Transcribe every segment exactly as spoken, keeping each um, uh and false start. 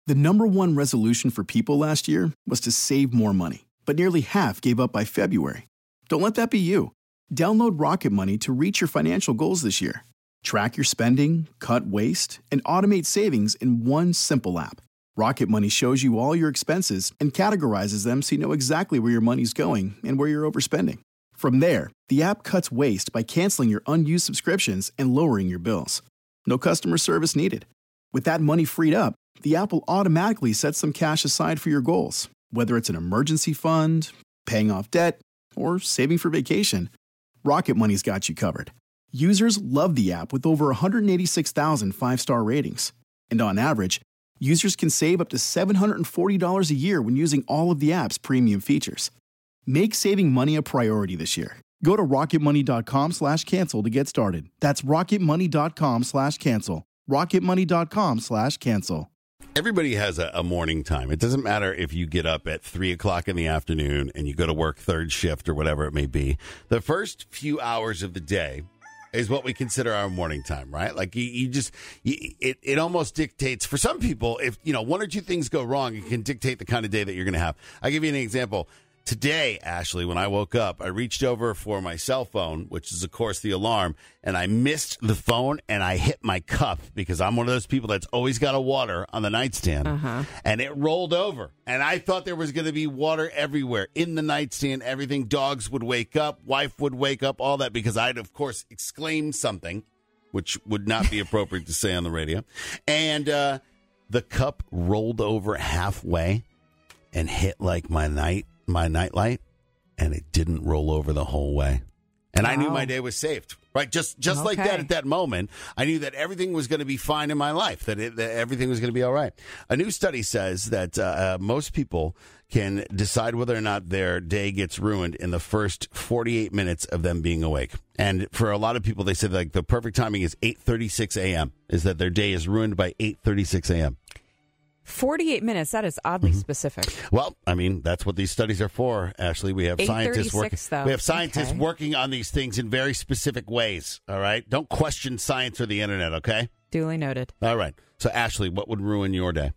The number one resolution for people last year was to save more money, but nearly half gave up by February. Don't let that be you. Download Rocket Money to reach your financial goals this year. Track your spending, cut waste, and automate savings in one simple app. Rocket Money shows you all your expenses and categorizes them so you know exactly where your money's going and where you're overspending. From there, the app cuts waste by canceling your unused subscriptions and lowering your bills. No customer service needed. With that money freed up, the app will automatically set some cash aside for your goals, whether it's an emergency fund, paying off debt, or saving for vacation. Rocket Money's got you covered. Users love the app with over one hundred eighty-six thousand five-star ratings. And on average, users can save up to seven hundred forty dollars a year when using all of the app's premium features. Make saving money a priority this year. Go to rocketmoney.com slash cancel to get started. That's rocketmoney.com slash cancel. rocketmoney.com slash cancel. Everybody has a, a morning time. It doesn't matter if you get up at three o'clock in the afternoon and you go to work third shift or whatever it may be. The first few hours of the day is what we consider our morning time, right? Like you, you just, you, it, it almost dictates, for some people, if, you know, one or two things go wrong, it can dictate the kind of day that you're going to have. I'll give you an example. Today, Ashley, when I woke up, I reached over for my cell phone, which is, of course, the alarm, and I missed the phone, and I hit my cup because I'm one of those people that's always got a water on the nightstand, uh-huh. and it rolled over, and I thought there was going to be water everywhere in the nightstand, everything. Dogs would wake up, wife would wake up, all that, because I'd, of course, exclaimed something, which would not be appropriate to say on the radio, and uh, the cup rolled over halfway and hit, like, my night. my nightlight, and it didn't roll over the whole way. And wow. I knew my day was saved, right? Just just okay. like that at that moment, I knew that everything was going to be fine in my life, that, it, that everything was going to be all right. A new study says that uh, uh, most people can decide whether or not their day gets ruined in the first forty-eight minutes of them being awake. And for a lot of people, they say like the perfect timing is eight thirty-six a.m., is that their day is ruined by eight thirty-six a.m. forty-eight minutes, that is oddly mm-hmm. specific. Well, I mean, that's what these studies are for, Ashley. We have scientists working though. We have scientists okay. working on these things in very specific ways, all right? Don't question science or the internet, okay? Duly noted. All right. So, Ashley, what would ruin your day?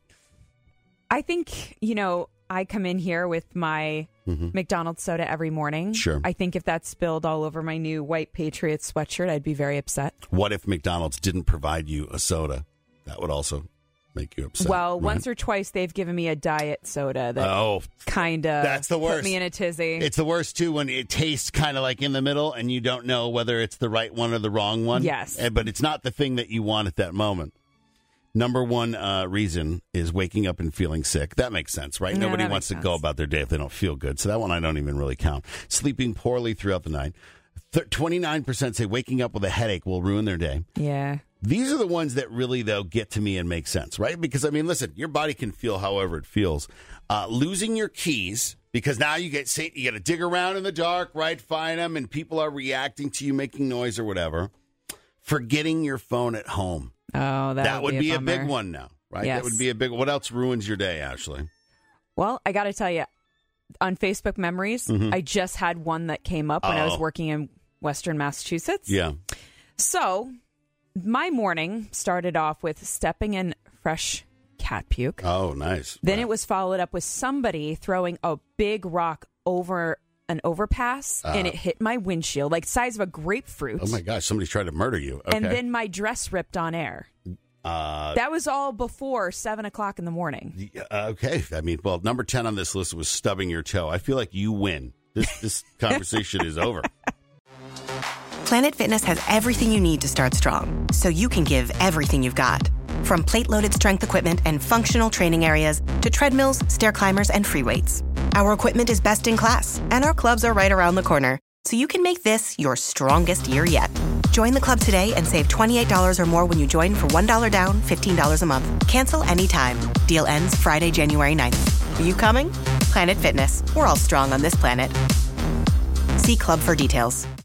I think, you know, I come in here with my mm-hmm. McDonald's soda every morning. Sure. I think if that spilled all over my new white Patriots sweatshirt, I'd be very upset. What if McDonald's didn't provide you a soda? That would also make you upset. Well, right? once or twice they've given me a diet soda that oh, kind of that's the worst. Put me in a tizzy. It's the worst, too, when it tastes kind of like in the middle and you don't know whether it's the right one or the wrong one. Yes. But it's not the thing that you want at that moment. Number one uh, reason is waking up and feeling sick. That makes sense, right? Yeah, Nobody wants to sense. go about their day if they don't feel good. So that one I don't even really count. Sleeping poorly throughout the night. Th- twenty-nine percent say waking up with a headache will ruin their day. Yeah. These are the ones that really, though, get to me and make sense, right? Because, I mean, listen, your body can feel however it feels. Uh, losing your keys, because now you get you got to dig around in the dark, right? Find them, and people are reacting to you making noise or whatever. Forgetting your phone at home. Oh, that, that would would be, be a, a big one now, right? Yes. That would be a big one. What else ruins your day, Ashley? Well, I got to tell you, on Facebook Memories, mm-hmm. I just had one that came up when oh. I was working in Western Massachusetts. Yeah. So my morning started off with stepping in fresh cat puke. Oh, nice. Then right. it was followed up with somebody throwing a big rock over an overpass, uh, and it hit my windshield, like the size of a grapefruit. Oh, my gosh. Somebody's trying to murder you. Okay. And then my dress ripped on air. Uh, that was all before seven o'clock in the morning. Uh, okay. I mean, well, number ten on this list was stubbing your toe. I feel like you win. This, this conversation is over. Planet Fitness has everything you need to start strong, so you can give everything you've got. From plate-loaded strength equipment and functional training areas to treadmills, stair climbers, and free weights. Our equipment is best in class, and our clubs are right around the corner, so you can make this your strongest year yet. Join the club today and save twenty-eight dollars or more when you join for one dollar down, fifteen dollars a month. Cancel anytime. Deal ends Friday, January ninth. Are you coming? Planet Fitness. We're all strong on this planet. See club for details.